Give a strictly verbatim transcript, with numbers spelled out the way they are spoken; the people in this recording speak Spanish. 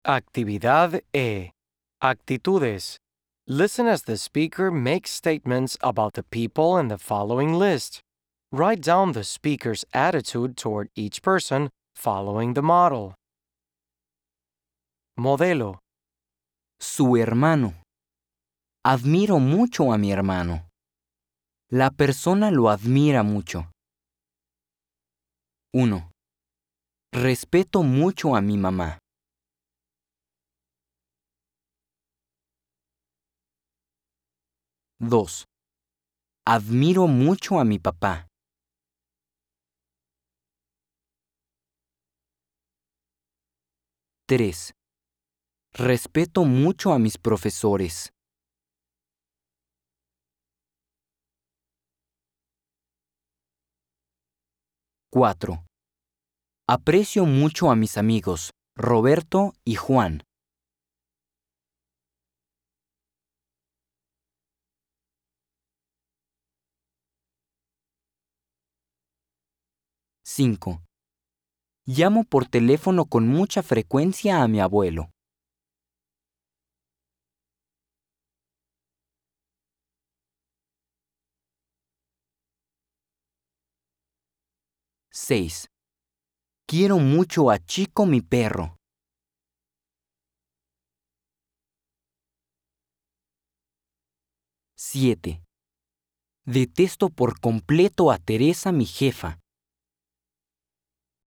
Actividad E. Actitudes. Listen as the speaker makes statements about the people in the following list. Write down the speaker's attitude toward each person following the model. Modelo. Su hermano. Admiro mucho a mi hermano. La persona lo admira mucho. uno. Respeto mucho a mi mamá. dos. Admiro mucho a mi papá. tres. Respeto mucho a mis profesores. cuatro. Aprecio mucho a mis amigos, Roberto y Juan. cinco. Llamo por teléfono con mucha frecuencia a mi abuelo. seis. Quiero mucho a Chico mi perro. siete. Detesto por completo a Teresa mi jefa.